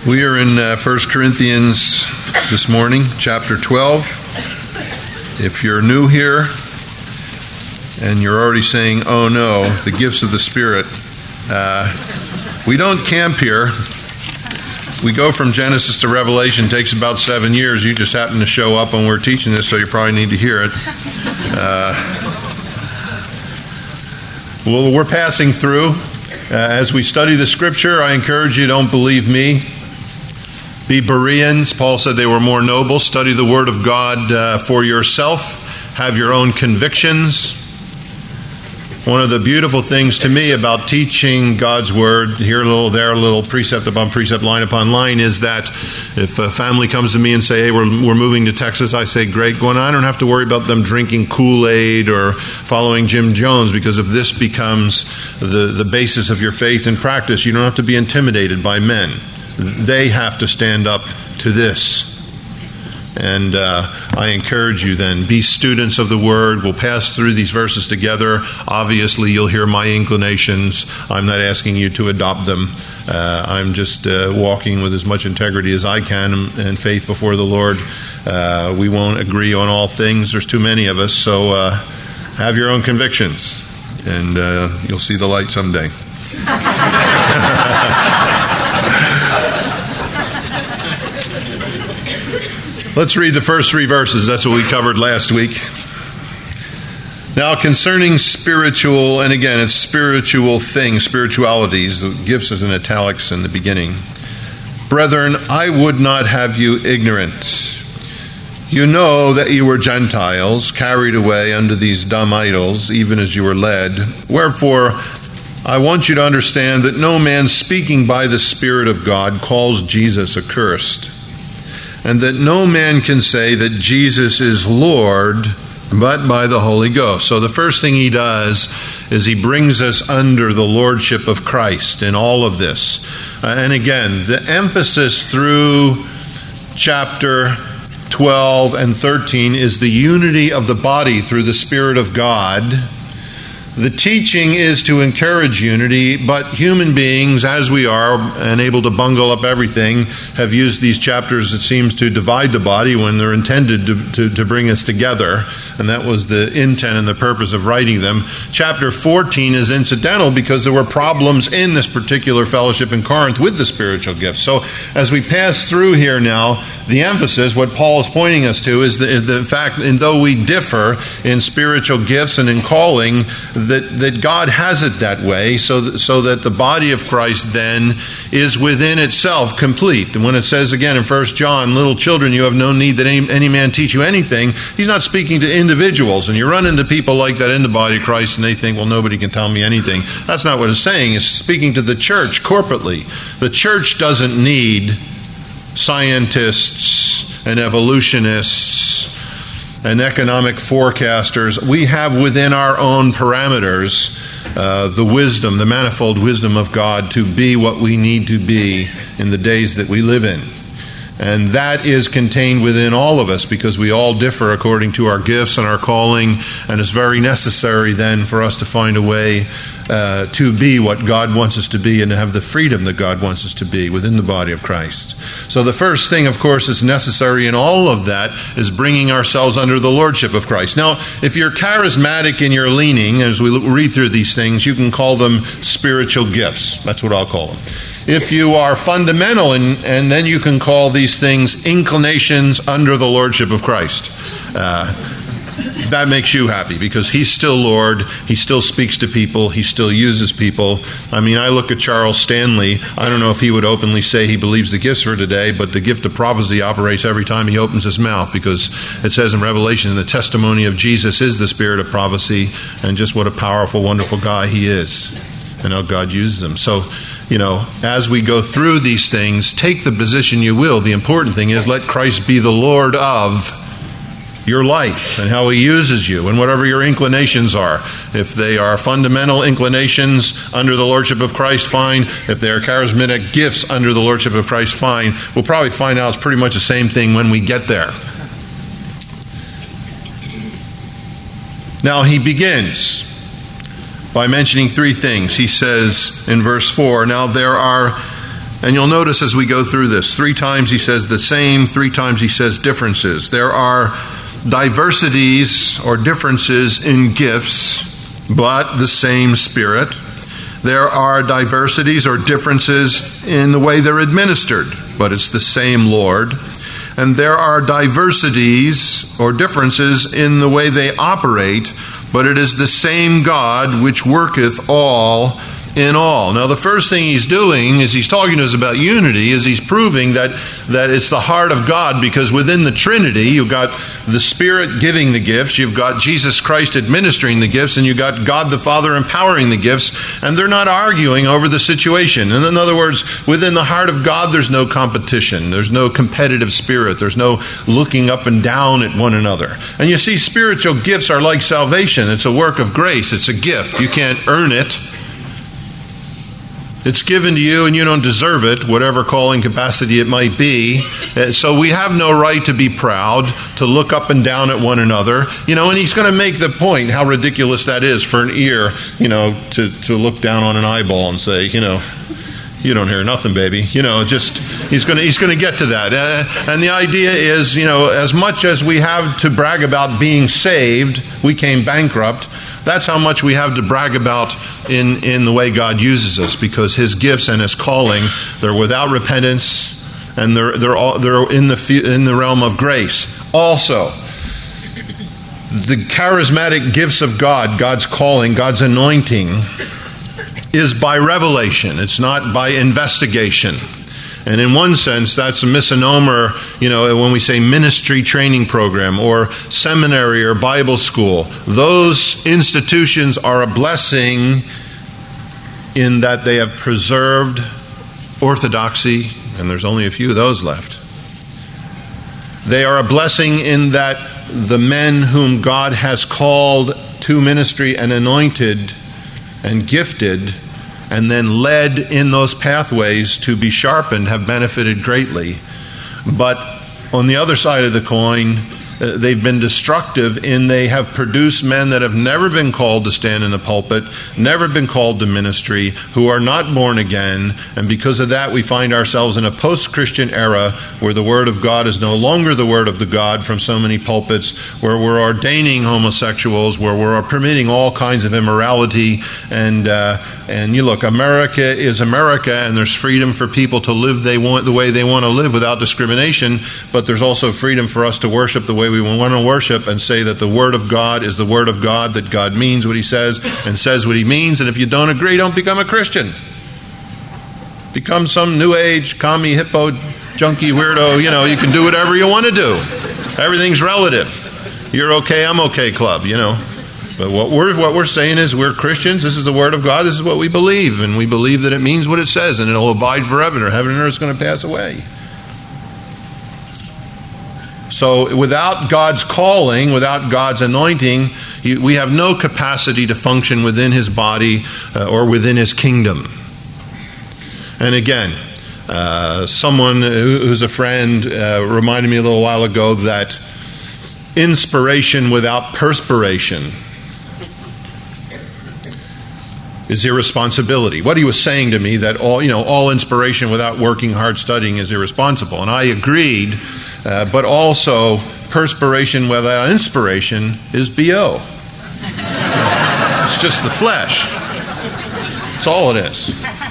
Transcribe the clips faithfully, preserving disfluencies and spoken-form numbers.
We are in uh, First Corinthians this morning, chapter twelve. If you're new here and you're already saying, oh no, the gifts of the Spirit, uh, we don't camp here. We go from Genesis to Revelation. It takes about seven years. You just happen to show up when we're teaching this, so you probably need to hear it. Uh, well, we're passing through. Uh, as we study the Scripture, I encourage you, don't believe me. Be Bereans. Paul said they were more noble. Study the Word of God uh, for yourself. Have your own convictions. One of the beautiful things to me about teaching God's Word, here a little, there a little, precept upon precept, line upon line, is that if a family comes to me and say, hey, we're, we're moving to Texas, I say, great, go on. I don't have to worry about them drinking Kool-Aid or following Jim Jones, because if this becomes the, the basis of your faith and practice, you don't have to be intimidated by men. They have to stand up to this. And uh, I encourage you then, be students of the Word. We'll pass through these verses together. Obviously, you'll hear my inclinations. I'm not asking you to adopt them. Uh, I'm just uh, walking with as much integrity as I can and faith before the Lord. Uh, we won't agree on all things. There's too many of us. So uh, have your own convictions, and uh, you'll see the light someday. Let's read the first three verses. That's what we covered last week. Now, concerning spiritual, and again, it's spiritual things, spiritualities. The gifts is in italics in the beginning. Brethren, I would not have you ignorant. You know that you were Gentiles, carried away unto these dumb idols, even as you were led. Wherefore, I want you to understand that no man speaking by the Spirit of God calls Jesus accursed, and that no man can say that Jesus is Lord but by the Holy Ghost. So the first thing he does is he brings us under the lordship of Christ in all of this. Uh, and again, the emphasis through chapter twelve and thirteen is the unity of the body through the Spirit of God. The teaching is to encourage unity, but human beings, as we are, and able to bungle up everything, have used these chapters, it seems, to divide the body when they're intended to, to, to bring us together. And that was the intent and the purpose of writing them. Chapter fourteen is incidental because there were problems in this particular fellowship in Corinth with the spiritual gifts. So as we pass through here now, the emphasis, what Paul is pointing us to, is the, the fact, and though we differ in spiritual gifts and in calling, that, that God has it that way, so that, so that the body of Christ then is within itself complete. And when it says again in First John, little children, you have no need that any, any man teach you anything, he's not speaking to individuals. And you run into people like that in the body of Christ, and they think, well, nobody can tell me anything. That's not what it's saying. It's speaking to the church corporately. The church doesn't need scientists and evolutionists and economic forecasters. We have within our own parameters uh, the wisdom, the manifold wisdom of God to be what we need to be in the days that we live in. And that is contained within all of us because we all differ according to our gifts and our calling, and it's very necessary then for us to find a way uh, to be what God wants us to be and to have the freedom that God wants us to be within the body of Christ. So the first thing, of course, that's necessary in all of that is bringing ourselves under the lordship of Christ. Now, if you're charismatic in your leaning, as we read through these things, you can call them spiritual gifts. That's what I'll call them. If you are fundamental, and, and then you can call these things inclinations under the lordship of Christ. Uh, that makes you happy because he's still Lord. He still speaks to people. He still uses people. I mean, I look at Charles Stanley. I don't know if he would openly say he believes the gifts for today, but the gift of prophecy operates every time he opens his mouth, because it says in Revelation, the testimony of Jesus is the spirit of prophecy, and just what a powerful, wonderful guy he is, and how God uses him. So, you know, as we go through these things, take the position you will. The important thing is let Christ be the Lord of your life and how he uses you and whatever your inclinations are. If they are fundamental inclinations under the lordship of Christ, fine. If they are charismatic gifts under the lordship of Christ, fine. We'll probably find out it's pretty much the same thing when we get there. Now he begins by mentioning three things. He says in verse four, now there are And you'll notice as we go through this, three times he says the same, three times he says differences. There are diversities or differences in gifts, but the same Spirit. There are diversities or differences in the way they're administered, but it's the same Lord. And there are diversities or differences in the way they operate, but it is the same God which worketh all in all. Now, the first thing he's doing is he's talking to us about unity, is he's proving that, that it's the heart of God, because within the Trinity, you've got the Spirit giving the gifts, you've got Jesus Christ administering the gifts, and you've got God the Father empowering the gifts, and they're not arguing over the situation. And in other words, within the heart of God, there's no competition, there's no competitive spirit, there's no looking up and down at one another. And you see, spiritual gifts are like salvation. It's a work of grace, it's a gift. You can't earn it. It's given to you and you don't deserve it, whatever calling capacity it might be. So we have no right to be proud, to look up and down at one another. You know, and he's going to make the point how ridiculous that is for an ear, you know, to, to look down on an eyeball and say, you know, you don't hear nothing, baby. You know, just, he's going to, he's going to get to that. Uh, and the idea is, you know, as much as we have to brag about being saved, we came bankrupt. That's how much we have to brag about in, in the way God uses us, because his gifts and his calling, they're without repentance, and they're they're all, they're in the in the realm of grace. Also, the charismatic gifts of God, God's calling, God's anointing, is by revelation. It's not by investigation. And in one sense, that's a misnomer, you know, when we say ministry training program or seminary or Bible school. Those institutions are a blessing in that they have preserved orthodoxy, and there's only a few of those left. They are a blessing in that the men whom God has called to ministry and anointed and gifted and then led in those pathways to be sharpened have benefited greatly. But on the other side of the coin, uh, they've been destructive in they have produced men that have never been called to stand in the pulpit, never been called to ministry, who are not born again. And because of that, we find ourselves in a post-Christian era where the Word of God is no longer the Word of the God from so many pulpits, where we're ordaining homosexuals, where we're permitting all kinds of immorality. And uh, and you look, America is America, and there's freedom for people to live they want the way they want to live without discrimination, but there's also freedom for us to worship the way we want to worship and say that the Word of God is the Word of God, that God means what he says and says what he means. And if you don't agree, don't become a Christian. Become some new age, commie, hippo, junkie, weirdo. You know, you can do whatever you want to do. Everything's relative. You're okay, I'm okay club, you know. But what we're, what we're saying is we're Christians. This is the Word of God. This is what we believe. And we believe that it means what it says, and it'll abide forever. Heaven and earth is going to pass away. So without God's calling, without God's anointing, we have no capacity to function within his body uh, or within his kingdom. And again, uh, someone who's a friend uh, reminded me a little while ago that inspiration without perspiration is irresponsibility. What he was saying to me, that all, you know, all inspiration without working hard studying is irresponsible. And I agreed. Uh, but also, perspiration without inspiration is B O. It's just the flesh. That's all it is.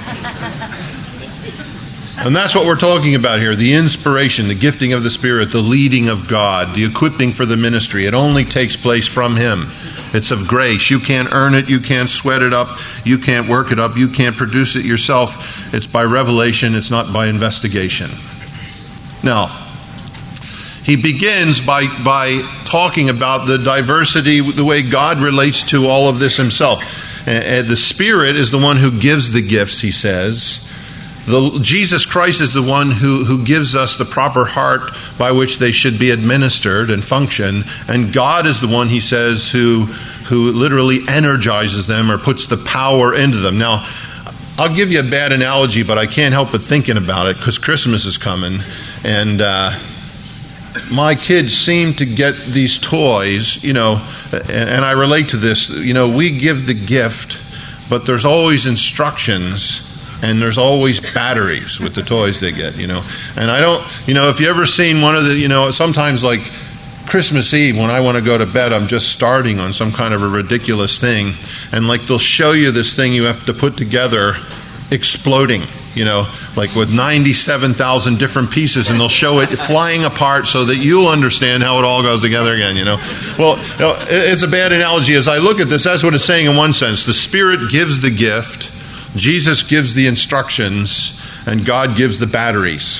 And that's what we're talking about here. The inspiration, the gifting of the Spirit, the leading of God, the equipping for the ministry. It only takes place from him. It's of grace. You can't earn it. You can't sweat it up. You can't work it up. You can't produce it yourself. It's by revelation. It's not by investigation. Now, he begins by, by talking about the diversity, the way God relates to all of this himself. And the Spirit is the one who gives the gifts, he says. The, Jesus Christ is the one who, who gives us the proper heart by which they should be administered and function. And God is the one, he says, who, who literally energizes them or puts the power into them. Now, I'll give you a bad analogy, but I can't help but thinking about it because Christmas is coming. And uh, my kids seem to get these toys, you know, and, and I relate to this. You know, we give the gift, but there's always instructions And there's always batteries with the toys they get, you know. And I don't, you know, if you ever seen one of the, you know, sometimes like Christmas Eve when I want to go to bed, I'm just starting on some kind of a ridiculous thing. And like they'll show you this thing you have to put together exploding, you know, like with ninety-seven thousand different pieces, and they'll show it flying apart so that you'll understand how it all goes together again, you know. Well, you know, it's a bad analogy. As I look at this, that's what it's saying in one sense. The Spirit gives the gift, Jesus gives the instructions, and God gives the batteries.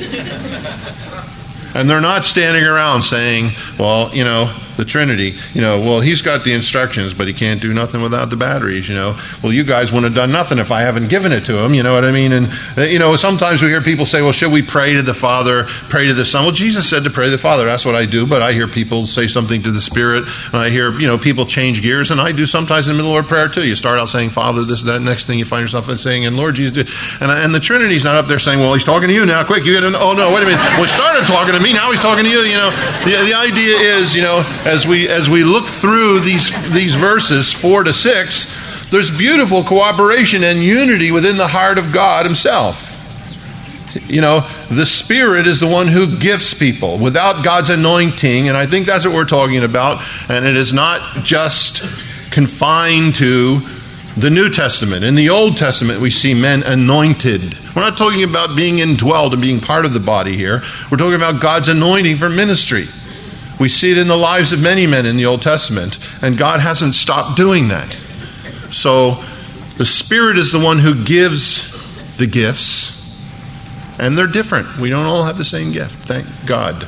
And they're not standing around saying, well, you know, the Trinity, you know, well, he's got the instructions, but he can't do nothing without the batteries, you know. Well, you guys wouldn't have done nothing if I haven't given it to him, you know what I mean? And, uh, you know, sometimes we hear people say, well, should we pray to the Father, pray to the Son? Well, Jesus said to pray to the Father. That's what I do, but I hear people say something to the Spirit, and I hear, you know, people change gears, and I do sometimes in the middle of a prayer, too. You start out saying, Father, this, that, next thing you find yourself saying, and Lord Jesus, and, and the Trinity's not up there saying, well, he's talking to you now, quick, you get in, oh, no, wait a minute, well, he started talking to me, now he's talking to you, you know. The, the idea is, you know, as we as we look through these these verses four to six, there's beautiful cooperation and unity within the heart of God himself. You know, the Spirit is the one who gifts people without God's anointing, and I think that's what we're talking about. And it is not just confined to the New Testament. In the Old Testament, we see men anointed. We're not talking about being indwelled and being part of the body here. We're talking about God's anointing for ministry. We see it in the lives of many men in the Old Testament, and God hasn't stopped doing that. So the Spirit is the one who gives the gifts, and they're different. We don't all have the same gift, thank God.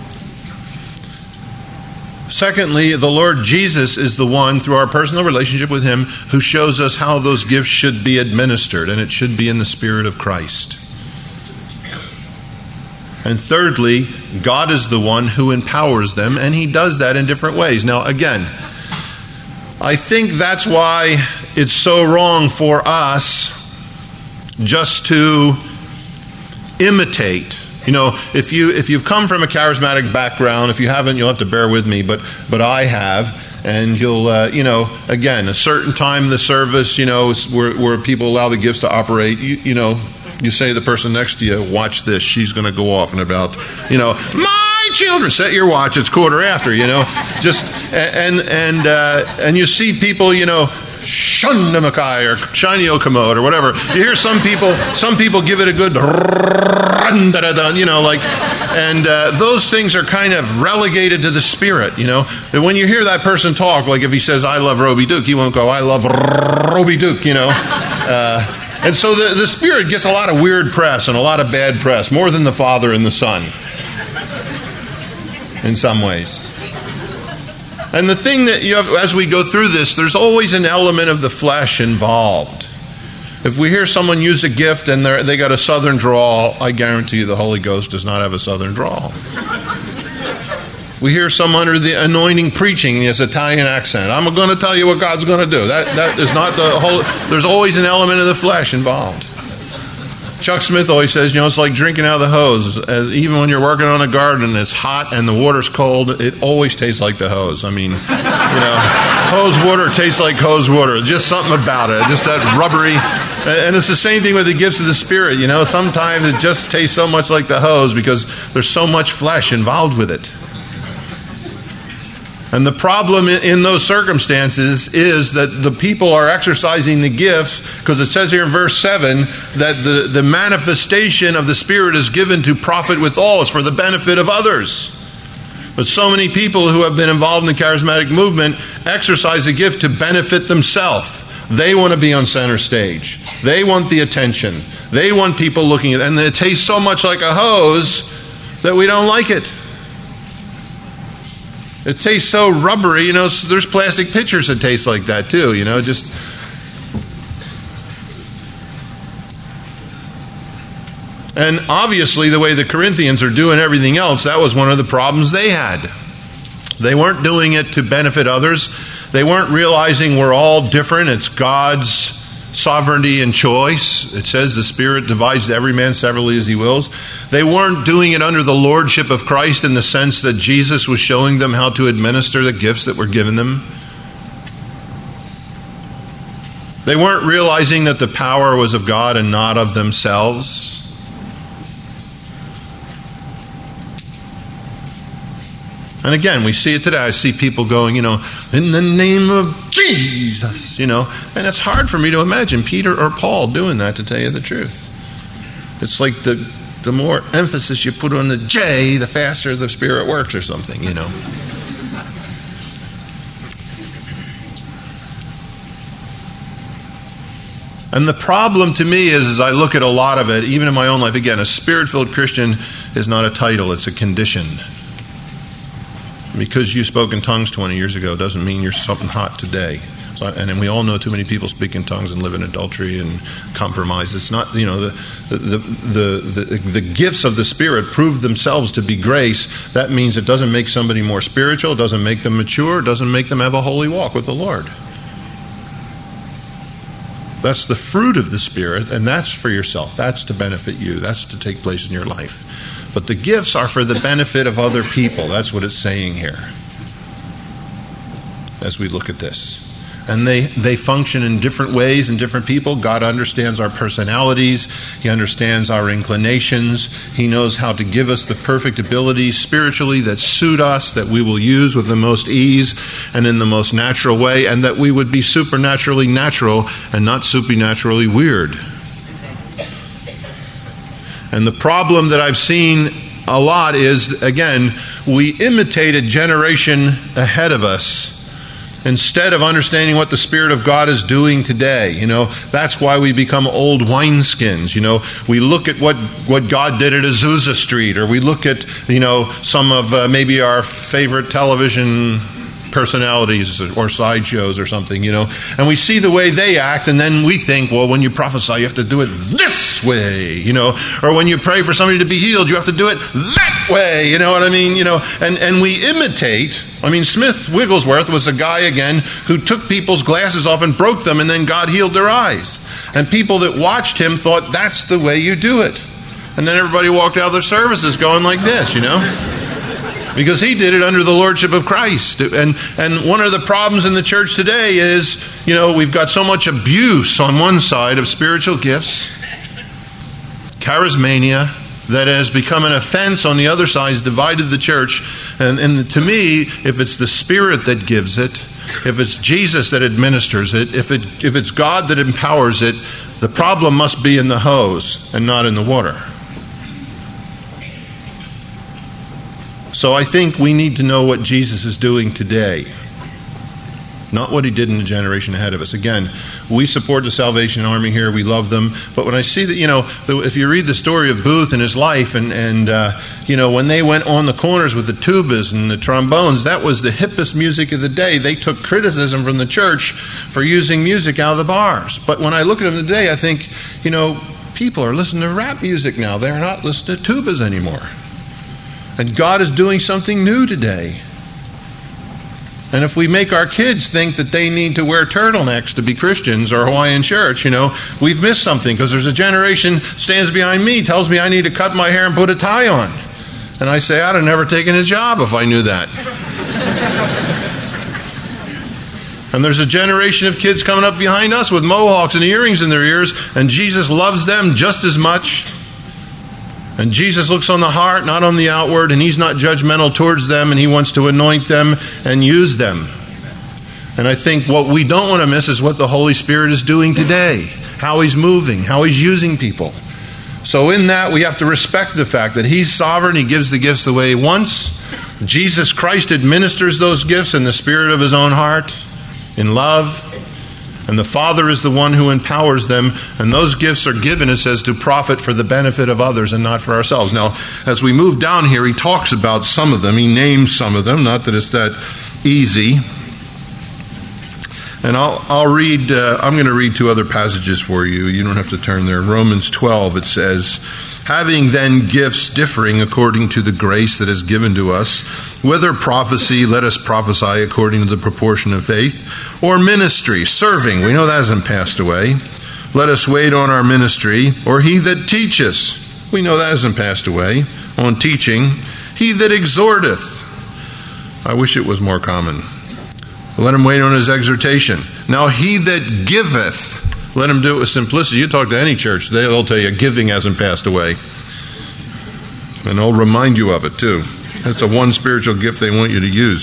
Secondly, the Lord Jesus is the one, through our personal relationship with him, who shows us how those gifts should be administered, and it should be in the Spirit of Christ. And thirdly, God is the one who empowers them, and he does that in different ways. Now, again, I think that's why it's so wrong for us just to imitate. You know, if you if you've come from a charismatic background, if you haven't, you'll have to bear with me, but but I have, and you'll uh, you know, again, a certain time in the service, you know, where where people allow the gifts to operate, you, you know, you say to the person next to you, watch this, she's going to go off and about, you know, my children, set your watch, it's quarter after, you know, just, and, and, uh, and you see people, you know, Shundamakai or Shiny Okamode or whatever. You hear some people, some people give it a good, you know, like, and uh, those things are kind of relegated to the Spirit, you know. And when you hear that person talk, like if he says, I love Roby Duke, he won't go, I love Roby Duke, you know. Uh, And so the, the Spirit gets a lot of weird press and a lot of bad press, more than the Father and the Son, in some ways. And the thing that you have, as we go through this, there's always an element of the flesh involved. If we hear someone use a gift and they got a southern drawl, I guarantee you the Holy Ghost does not have a southern drawl. We hear some under the anointing preaching in his Italian accent. I'm going to tell you what God's going to do. That that is not the whole. There's always an element of the flesh involved. Chuck Smith always says, you know, it's like drinking out of the hose. As, even when you're working on a garden and it's hot and the water's cold, it always tastes like the hose. I mean, you know, hose water tastes like hose water. Just something about it. Just that rubbery. And it's the same thing with the gifts of the Spirit. You know, sometimes it just tastes so much like the hose because there's so much flesh involved with it. And the problem in those circumstances is that the people are exercising the gifts, because it says here in verse seven that the, the manifestation of the Spirit is given to profit withal. It's for the benefit of others. But so many people who have been involved in the charismatic movement exercise the gift to benefit themselves. They want to be on center stage. They want the attention. They want people looking at it. And it tastes so much like a hose that we don't like it. It tastes so rubbery, you know, there's plastic pitchers that taste like that too, you know, just... And obviously the way the Corinthians are doing everything else, that was one of the problems they had. They weren't doing it to benefit others. They weren't realizing we're all different. It's God's sovereignty and choice. It says the Spirit divides to every man severally as he wills. They weren't doing it under the lordship of Christ in the sense that Jesus was showing them how to administer the gifts that were given them. They weren't realizing that the power was of God and not of themselves. And again, we see it today. I see people going, you know, in the name of Jesus, you know. And it's hard for me to imagine Peter or Paul doing that, to tell you the truth. It's like the, the more emphasis you put on the J, the faster the Spirit works or something, you know. And the problem to me is, as I look at a lot of it, even in my own life, again, a Spirit-filled Christian is not a title, it's a condition. Because you spoke in tongues twenty years ago doesn't mean you're something hot today. So, and, and we all know too many people speak in tongues and live in adultery and compromise. It's not, you know, the the, the the the gifts of the Spirit prove themselves to be grace. That means it doesn't make somebody more spiritual, it doesn't make them mature, it doesn't make them have a holy walk with the Lord. That's the fruit of the Spirit, and that's for yourself. That's to benefit you. That's to take place in your life. But the gifts are for the benefit of other people. That's what it's saying here as we look at this. And they, they function in different ways in different people. God understands our personalities. He understands our inclinations. He knows how to give us the perfect abilities spiritually that suit us, that we will use with the most ease and in the most natural way, and that we would be supernaturally natural and not supernaturally weird. And the problem that I've seen a lot is, again, we imitate a generation ahead of us instead of understanding what the Spirit of God is doing today. You know, that's why we become old wineskins. You know, we look at what, what God did at Azusa Street, or we look at, you know, some of uh, maybe our favorite television personalities or sideshows or something, you know, and we see the way they act, and then we think, well, when you prophesy, you have to do it this way, you know, or when you pray for somebody to be healed, you have to do it that way, you know what I mean, you know, and, and we imitate. I mean, Smith Wigglesworth was a guy, again, who took people's glasses off and broke them, and then God healed their eyes. And people that watched him thought, that's the way you do it. And then everybody walked out of their services going like this, you know. Because he did it under the lordship of Christ. And and one of the problems in the church today is, you know, we've got so much abuse on one side of spiritual gifts, charismania, that has become an offense on the other side, has divided the church. And, and to me, if it's the Spirit that gives it, if it's Jesus that administers it, if it if it's God that empowers it, the problem must be in the hose and not in the water. So I think we need to know what Jesus is doing today, not what he did in the generation ahead of us. Again, we support the Salvation Army here. We love them. But when I see that, you know, if you read the story of Booth and his life, and, and uh, you know, when they went on the corners with the tubas and the trombones, that was the hippest music of the day. They took criticism from the church for using music out of the bars. But when I look at them today, I think, you know, people are listening to rap music now. They're not listening to tubas anymore. And God is doing something new today. And if we make our kids think that they need to wear turtlenecks to be Christians or Hawaiian church, you know, we've missed something, because there's a generation stands behind me, tells me I need to cut my hair and put a tie on. And I say, I'd have never taken his job if I knew that. And there's a generation of kids coming up behind us with mohawks and earrings in their ears, and Jesus loves them just as much. And Jesus looks on the heart, not on the outward, and he's not judgmental towards them, and he wants to anoint them and use them. And I think what we don't want to miss is what the Holy Spirit is doing today, how he's moving, how he's using people. So in that, we have to respect the fact that he's sovereign, he gives the gifts the way he wants. Jesus Christ administers those gifts in the spirit of his own heart, in love. And the Father is the one who empowers them. And those gifts are given, it says, to profit for the benefit of others and not for ourselves. Now, as we move down here, he talks about some of them. He names some of them. Not that it's that easy. And I'll, I'll read, uh, I'm going to read two other passages for you. You don't have to turn there. In Romans twelve, it says, having then gifts differing according to the grace that is given to us, whether prophecy, let us prophesy according to the proportion of faith, or ministry, serving, we know that hasn't passed away, let us wait on our ministry, or he that teacheth, we know that hasn't passed away, on teaching, he that exhorteth, I wish it was more common, let him wait on his exhortation. Now he that giveth, let him do it with simplicity. You talk to any church, they'll tell you giving hasn't passed away. And they'll remind you of it too. That's the one spiritual gift they want you to use.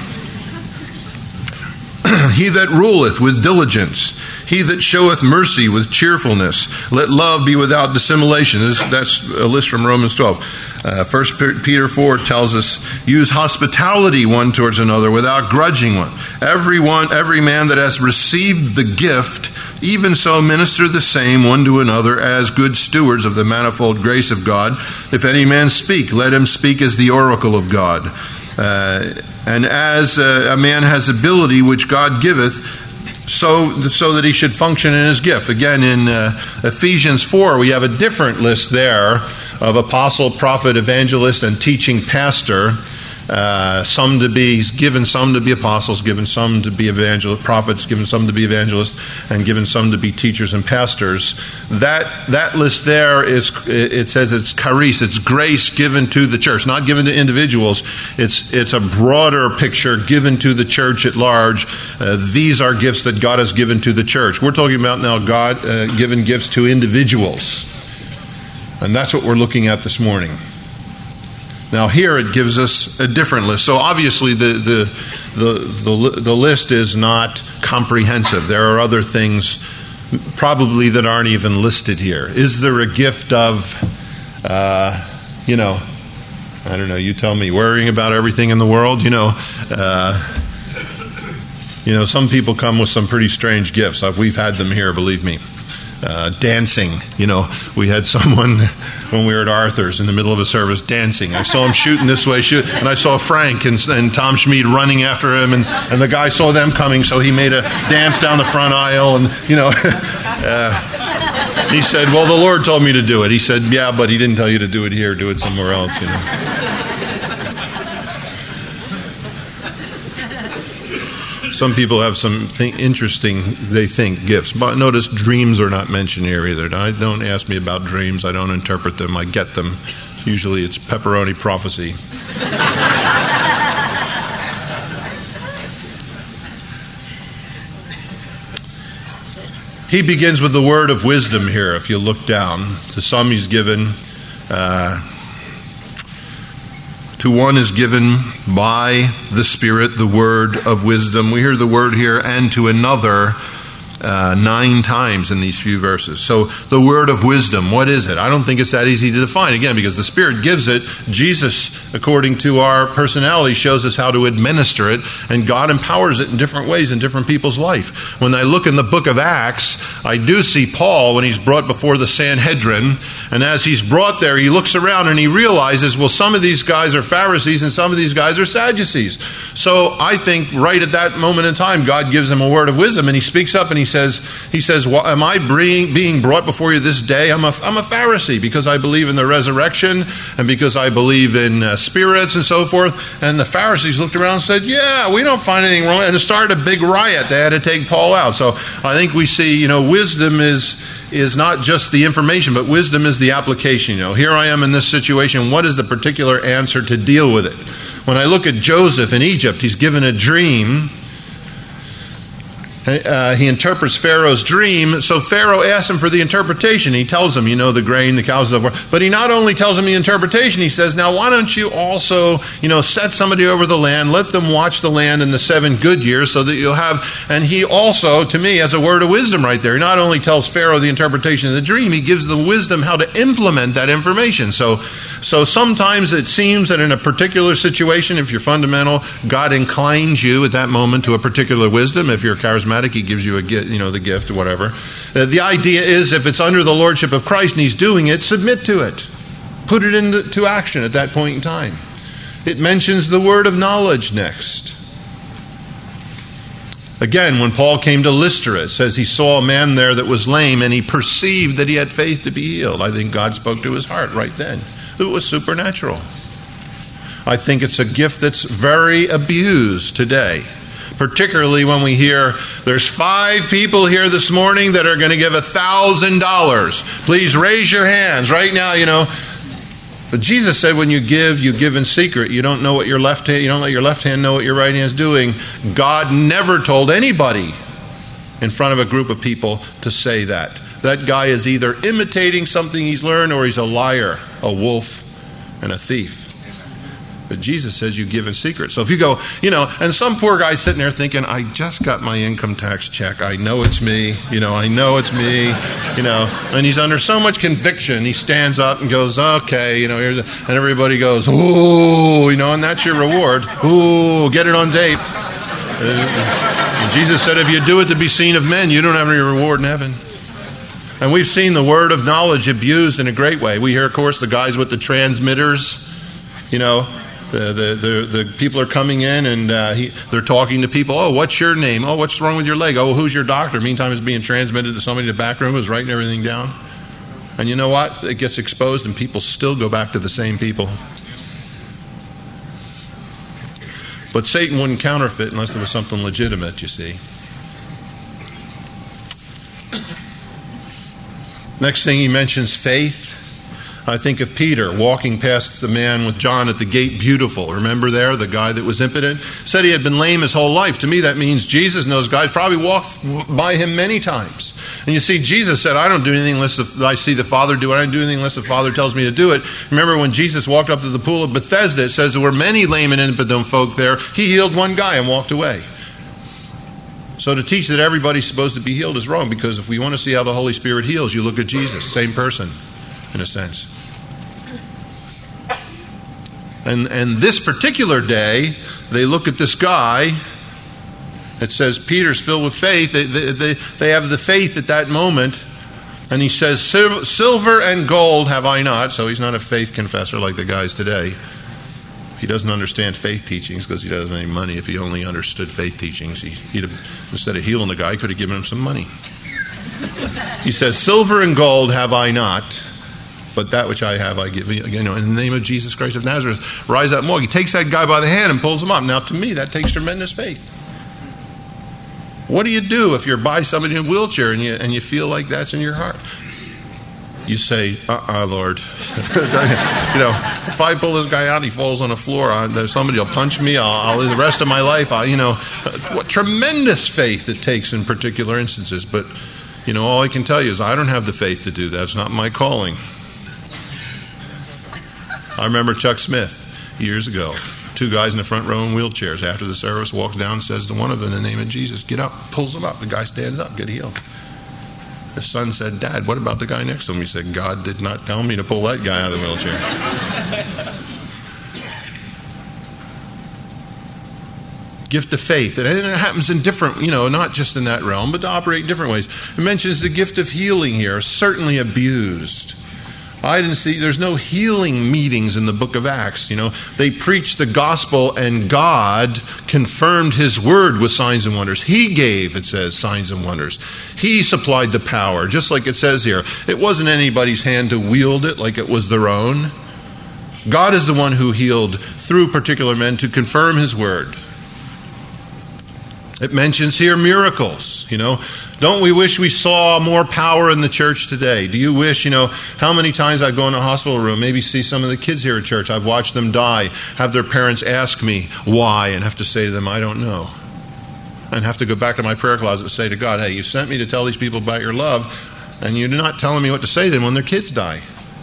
He that ruleth with diligence, he that showeth mercy with cheerfulness, let love be without dissimulation. That's a list from Romans twelve. Uh, First Peter four tells us, use hospitality one towards another without grudging one. Every one, every man that has received the gift, even so minister the same one to another as good stewards of the manifold grace of God. If any man speak, let him speak as the oracle of God. Uh, and as uh, a man has ability which God giveth, so so that he should function in his gift. Again, in uh, Ephesians four, we have a different list there of apostle, prophet, evangelist, and teaching pastor. Uh, some to be given, some to be apostles, given some to be evangel prophets, given some to be evangelists, and given some to be teachers and pastors. That that list there is, it says it's charis, it's grace given to the church, not given to individuals. It's it's a broader picture given to the church at large. Uh, these are gifts that God has given to the church. We're talking about now God uh, given gifts to individuals, and that's what we're looking at this morning. Now here it gives us a different list. So obviously the the the the, the list is not comprehensive. There are other things probably that aren't even listed here. Is there a gift of, uh, you know, I don't know, you tell me, worrying about everything in the world? You know, uh, you know, some people come with some pretty strange gifts. We've had them here, believe me. Uh, dancing, you know, we had someone when we were at Arthur's in the middle of a service dancing. I saw him shooting this way, shoot, and I saw Frank and, and Tom Schmid running after him, and, and the guy saw them coming, so he made a dance down the front aisle, and, you know, uh, he said, well, the Lord told me to do it. He said, yeah, but he didn't tell you to do it here, do it somewhere else, you know. Some people have some th- interesting, they think, gifts. But notice dreams are not mentioned here either. Now, don't ask me about dreams. I don't interpret them. I get them. Usually it's pepperoni prophecy. He begins with the word of wisdom here, if you look down. To some he's given... Uh, To one is given by the Spirit the word of wisdom. We hear the word here, and to another uh, nine times in these few verses. So the word of wisdom, what is it? I don't think it's that easy to define. Again, because the Spirit gives it. Jesus, according to our personality, shows us how to administer it. And God empowers it in different ways in different people's life. When I look in the book of Acts, I do see Paul when he's brought before the Sanhedrin. And as he's brought there, he looks around and he realizes, well, some of these guys are Pharisees and some of these guys are Sadducees. So I think right at that moment in time, God gives him a word of wisdom, and he speaks up and he says, he says, well, am I being brought before you this day? I'm a, I'm a Pharisee because I believe in the resurrection and because I believe in uh, spirits and so forth. And the Pharisees looked around and said, yeah, we don't find anything wrong. And it started a big riot. They had to take Paul out. So I think we see, you know, wisdom is... is not just the information, but wisdom is the application. You know, here I am in this situation. What is the particular answer to deal with it? When I look at Joseph in Egypt, he's given a dream. Uh, he interprets Pharaoh's dream. So Pharaoh asks him for the interpretation. He tells him, you know, the grain, the cows, and so forth. But he not only tells him the interpretation, he says, now why don't you also, you know, set somebody over the land, let them watch the land in the seven good years so that you'll have, and he also, to me, has a word of wisdom right there. He not only tells Pharaoh the interpretation of the dream, he gives the wisdom how to implement that information. So, so sometimes it seems that in a particular situation, if you're fundamental, God inclines you at that moment to a particular wisdom. If you're charismatic, he gives you a gift, you know, the gift or whatever. Uh, the idea is, if it's under the lordship of Christ and he's doing it, submit to it. Put it into action at that point in time. It mentions the word of knowledge next. Again, when Paul came to Lystra, it says he saw a man there that was lame and he perceived that he had faith to be healed. I think God spoke to his heart right then. It was supernatural. I think it's a gift that's very abused today. Particularly when we hear there's five people here this morning that are going to give a thousand dollars. Please raise your hands right now, you know. But Jesus said when you give, you give in secret. You don't know what your left hand, you don't let your left hand know what your right hand is doing. God never told anybody in front of a group of people to say that. That guy is either imitating something he's learned or he's a liar, a wolf, and a thief. But Jesus says you give in secret. So if you go, you know, and some poor guy sitting there thinking, I just got my income tax check. I know it's me. You know, I know it's me. You know, and he's under so much conviction. He stands up and goes, okay, you know, here's a, and everybody goes, ooh, you know, and that's your reward. Ooh, get it on tape. And Jesus said, if you do it to be seen of men, you don't have any reward in heaven. And we've seen the word of knowledge abused in a great way. We hear, of course, the guys with the transmitters, you know, The, the the the people are coming in and uh, he, they're talking to people. Oh, what's your name? Oh, what's wrong with your leg? Oh, who's your doctor? Meantime, it's being transmitted to somebody in the back room who's writing everything down. And you know what? It gets exposed and people still go back to the same people. But Satan wouldn't counterfeit unless there was something legitimate, you see. Next thing he mentions faith. I think of Peter walking past the man with John at the gate, beautiful. Remember there, the guy that was impotent? Said he had been lame his whole life. To me, that means Jesus and those guys probably walked by him many times. And you see, Jesus said, I don't do anything unless the, I see the Father do it. I don't do anything unless the Father tells me to do it. Remember when Jesus walked up to the pool of Bethesda, it says there were many lame and impotent folk there. He healed one guy and walked away. So to teach that everybody's supposed to be healed is wrong, because if we want to see how the Holy Spirit heals, you look at Jesus, same person, in a sense. And and this particular day, they look at this guy. It says Peter's filled with faith. They, they, they, they have the faith at that moment. And he says, silver and gold have I not. So he's not a faith confessor like the guys today. He doesn't understand faith teachings because he doesn't have any money. If he only understood faith teachings, he, he'd have, instead of healing the guy, he could have given him some money. He says, silver and gold have I not, but that which I have I give you. You know, in the name of Jesus Christ of Nazareth, rise up and walk. He takes that guy by the hand and pulls him up. Now, to me, that takes tremendous faith. What do you do if you're by somebody in a wheelchair and you and you feel like that's in your heart? You say, uh-uh, Lord. You know, if I pull this guy out and he falls on the floor, I, somebody will punch me. I'll, I'll the rest of my life, I, you know, what tremendous faith it takes in particular instances. But, you know, all I can tell you is I don't have the faith to do that. It's not my calling. I remember Chuck Smith years ago. Two guys in the front row in wheelchairs. After the service, walks down and says to one of them, in the name of Jesus, get up, pulls him up. The guy stands up, get healed. His son said, Dad, what about the guy next to him? He said, God did not tell me to pull that guy out of the wheelchair. Gift of faith. And it happens in different, you know, not just in that realm, but to operate in different ways. It mentions the gift of healing here, certainly abused. I didn't see, there's no healing meetings in the book of Acts. You know, they preached the gospel and God confirmed his word with signs and wonders. He gave, it says, signs and wonders. He supplied the power, just like it says here. It wasn't anybody's hand to wield it like it was their own. God is the one who healed through particular men to confirm his word. It mentions here miracles, you know. Don't we wish we saw more power in the church today? Do you wish, you know, how many times I go in a hospital room, maybe see some of the kids here at church, I've watched them die, have their parents ask me why, and have to say to them, I don't know. And have to go back to my prayer closet and say to God, hey, you sent me to tell these people about your love, and you're not telling me what to say to them when their kids die.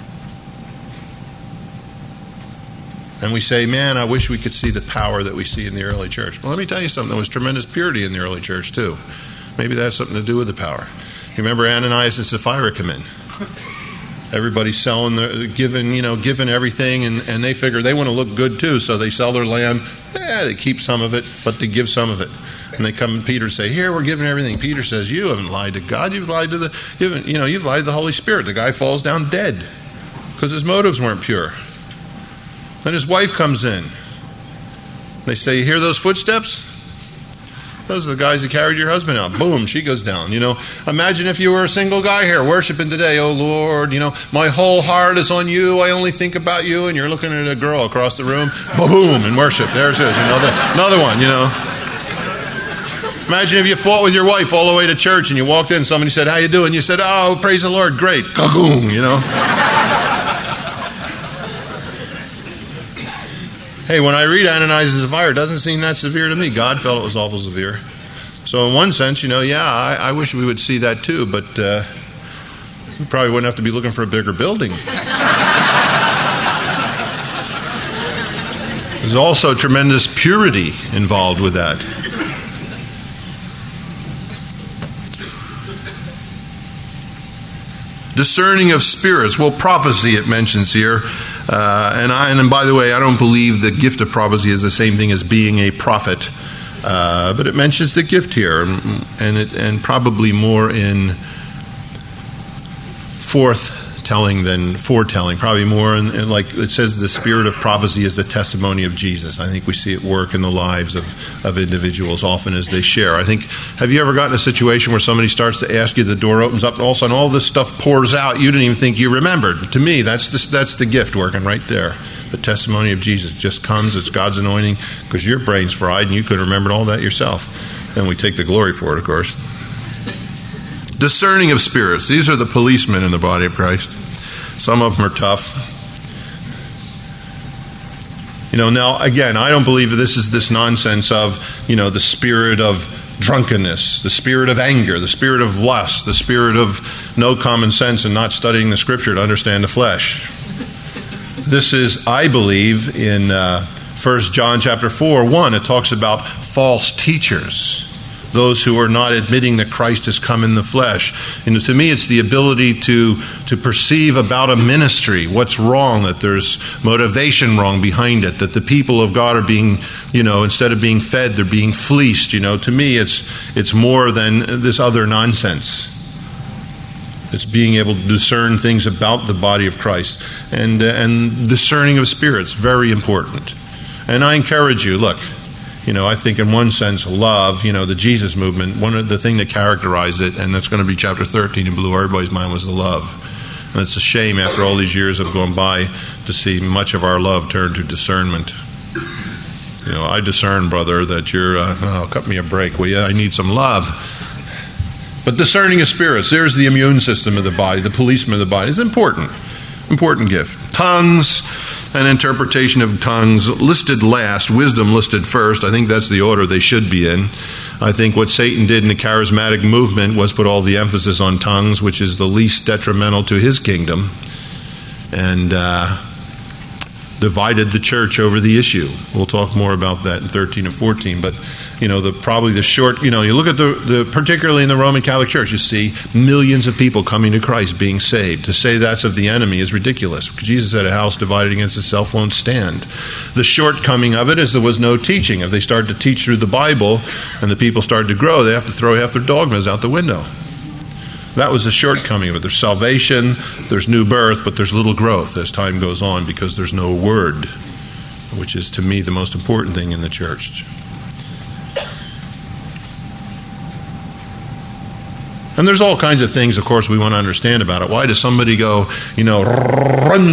And we say, man, I wish we could see the power that we see in the early church. Well, let me tell you something. There was tremendous purity in the early church, too. Maybe that has something to do with the power. You remember Ananias and Sapphira come in. Everybody's selling, their, giving, you know, giving everything, and, and they figure they want to look good, too, so they sell their land. Eh, they keep some of it, but they give some of it. And they come to Peter and say, here, we're giving everything. Peter says, you haven't lied to God. You've lied to the, you've, you know, you've lied to the Holy Spirit. The guy falls down dead because his motives weren't pure. Then his wife comes in. They say, you hear those footsteps? Those are the guys that carried your husband out. Boom, she goes down. You know, imagine if you were a single guy here worshiping today. Oh, Lord, you know, my whole heart is on you. I only think about you. And you're looking at a girl across the room. Boom, and worship. There it is. Another, another one, you know. Imagine if you fought with your wife all the way to church and you walked in and somebody said, how you doing? You said, oh, praise the Lord. Great. Kagoom, you know. Hey, when I read Ananias and Sapphira, it doesn't seem that severe to me. God felt it was awful severe. So in one sense, you know, yeah, I, I wish we would see that too, but uh, we probably wouldn't have to be looking for a bigger building. There's also tremendous purity involved with that. Discerning of spirits. Well, prophecy it mentions here. Uh, and, I, and by the way, I don't believe the gift of prophecy is the same thing as being a prophet. Uh, but it mentions the gift here, and, and, it, and probably more in forth-telling than foretelling. Probably more in, in, like it says, the spirit of prophecy is the testimony of Jesus. I think we see it work in the lives of, of individuals often as they share. I think, have you ever gotten a situation where somebody starts to ask you, the door opens up, and all of a sudden all this stuff pours out, you didn't even think you remembered? To me, that's the, that's the gift working right there. The testimony of Jesus just comes. It's God's anointing because your brain's fried and you could have remembered all that yourself. Then we take the glory for it, of course. Discerning of spirits. These are the policemen in the body of Christ. Some of them are tough. You know, now, again, I don't believe this is this nonsense of, you know, the spirit of drunkenness, the spirit of anger, the spirit of lust, the spirit of no common sense and not studying the Scripture to understand the flesh. This is, I believe, in uh, First John chapter four, one, it talks about false teachers, those who are not admitting that Christ has come in the flesh. And to me, it's the ability to, to perceive about a ministry what's wrong, that there's motivation wrong behind it, that the people of God are being, you know, instead of being fed, they're being fleeced. You know, to me, it's it's more than this other nonsense. It's being able to discern things about the body of Christ. And, uh, and discerning of spirits, very important. And I encourage you, look, you know, I think in one sense, love, you know, the Jesus movement, one of the thing that characterized it, and that's going to be chapter thirteen and blew everybody's mind, was the love. And it's a shame after all these years have gone by to see much of our love turn to discernment. You know, I discern, brother, that you're, uh, oh, cut me a break, will you? I need some love. But discerning of spirits, there's the immune system of the body, the policeman of the body. It's important, important gift. Tongues and interpretation of tongues listed last, wisdom listed first. I think that's the order they should be in. I think what Satan did in the charismatic movement was put all the emphasis on tongues, which is the least detrimental to his kingdom, and uh, divided the church over the issue. We'll talk more about that in thirteen and fourteen, but you know, the probably the short, you know, you look at the, the particularly in the Roman Catholic Church, you see millions of people coming to Christ being saved. To say that's of the enemy is ridiculous. Jesus said a house divided against itself won't stand. The shortcoming of it is there was no teaching. If they started to teach through the Bible and the people started to grow, they have to throw half their dogmas out the window. That was the shortcoming of it. There's salvation, there's new birth, but there's little growth as time goes on because there's no word, which is to me the most important thing in the church. And there's all kinds of things, of course, we want to understand about it. Why does somebody go, you know, bing,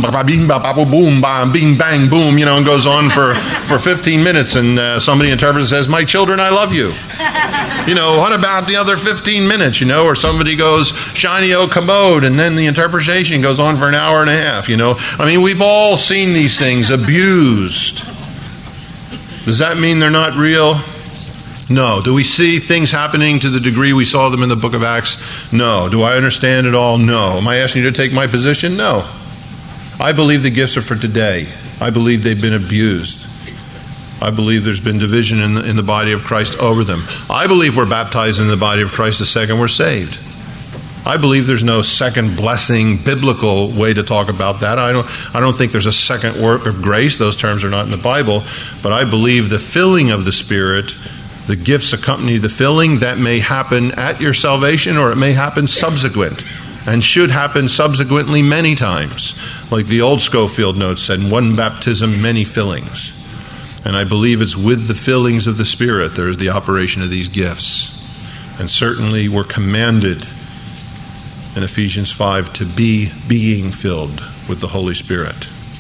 bang, boom, you know, and goes on for, for fifteen minutes, and uh, somebody interprets and says, my children, I love you. You know, what about the other fifteen minutes, you know, or somebody goes, shiny o commode, and then the interpretation goes on for an hour and a half, you know. I mean, we've all seen these things abused. Does that mean they're not real? No. Do we see things happening to the degree we saw them in the book of Acts? No. Do I understand it all? No. Am I asking you to take my position? No. I believe the gifts are for today. I believe they've been abused. I believe there's been division in the, in the body of Christ over them. I believe we're baptized in the body of Christ the second we're saved. I believe there's no second blessing biblical way to talk about that. I don't I don't think there's a second work of grace. Those terms are not in the Bible. But I believe the filling of the Spirit, the gifts accompany the filling. That may happen at your salvation, or it may happen subsequent, and should happen subsequently many times. Like the old Schofield notes said, one baptism, many fillings. And I believe it's with the fillings of the Spirit there is the operation of these gifts. And certainly we're commanded in Ephesians five to be being filled with the Holy Spirit.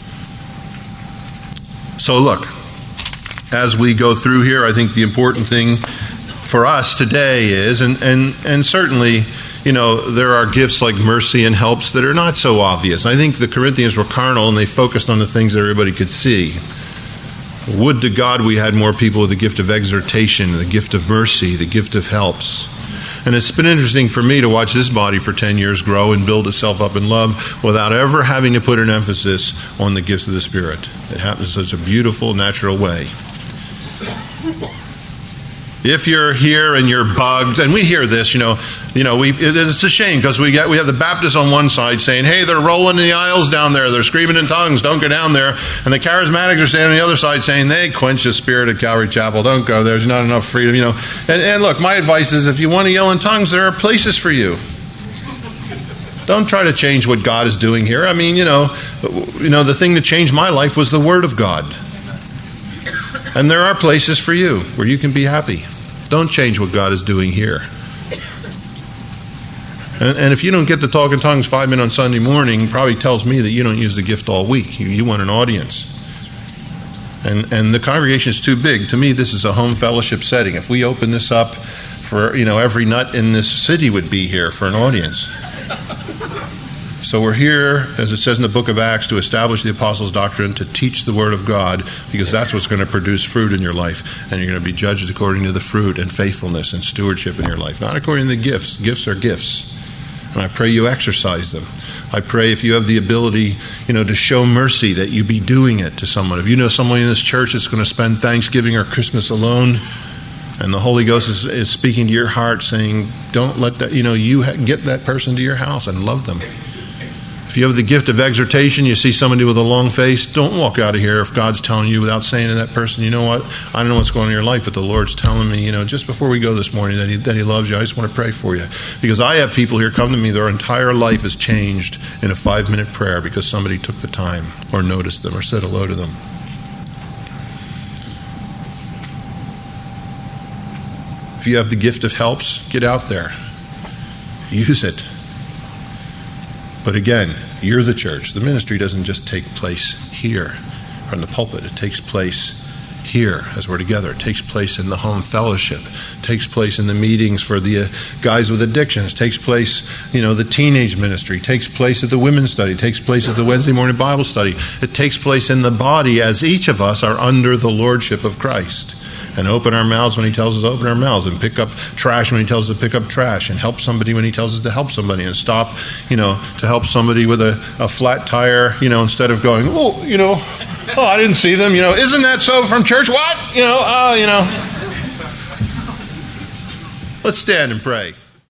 So look, as we go through here, I think the important thing for us today is, and, and, and certainly, you know, there are gifts like mercy and helps that are not so obvious. I think the Corinthians were carnal and they focused on the things that everybody could see. Would to God we had more people with the gift of exhortation, the gift of mercy, the gift of helps. And it's been interesting for me to watch this body for ten years grow and build itself up in love without ever having to put an emphasis on the gifts of the Spirit. It happens in such a beautiful, natural way. If you're here and you're bugged, and we hear this, you know, you know, we it, it's a shame because we get we have the Baptists on one side saying, "Hey, they're rolling in the aisles down there, they're screaming in tongues, don't go down there," and the Charismatics are standing on the other side saying, "They quench the spirit at Calvary Chapel, don't go there. There's not enough freedom," you know. And, and look, my advice is, if you want to yell in tongues, there are places for you. Don't try to change what God is doing here. I mean, you know, you know, the thing that changed my life was the Word of God. And there are places for you where you can be happy. Don't change what God is doing here. And, and if you don't get to talk in tongues five minutes on Sunday morning, probably tells me that you don't use the gift all week. You, you want an audience. And and the congregation is too big. To me, this is a home fellowship setting. If we open this up for, you know, every nut in this city would be here for an audience. So we're here, as it says in the book of Acts, to establish the apostles' doctrine, to teach the word of God, because that's what's going to produce fruit in your life. And you're going to be judged according to the fruit and faithfulness and stewardship in your life, not according to the gifts. Gifts are gifts. And I pray you exercise them. I pray if you have the ability, you know, to show mercy, that you be doing it to someone. If you know someone in this church that's going to spend Thanksgiving or Christmas alone, and the Holy Ghost is, is speaking to your heart, saying, don't let that, you know, you ha- get that person to your house and love them. If you have the gift of exhortation, you see somebody with a long face, don't walk out of here if God's telling you without saying to that person, you know what, I don't know what's going on in your life, but the Lord's telling me, you know, just before we go this morning that he, that he loves you. I just want to pray for you. Because I have people here come to me, their entire life is changed in a five-minute prayer because somebody took the time or noticed them or said hello to them. If you have the gift of helps, get out there. Use it. But again, you're the church. The ministry doesn't just take place here from the pulpit. It takes place here as we're together. It takes place in the home fellowship. It takes place in the meetings for the uh, guys with addictions. It takes place, you know, the teenage ministry. It takes place at the women's study. It takes place at the Wednesday morning Bible study. It takes place in the body as each of us are under the lordship of Christ. And open our mouths when he tells us to open our mouths, and pick up trash when he tells us to pick up trash, and help somebody when he tells us to help somebody, and stop, you know, to help somebody with a, a flat tire, you know, instead of going, oh, you know, oh, I didn't see them, you know, isn't that so from church? What? You know, oh, you know. Let's stand and pray.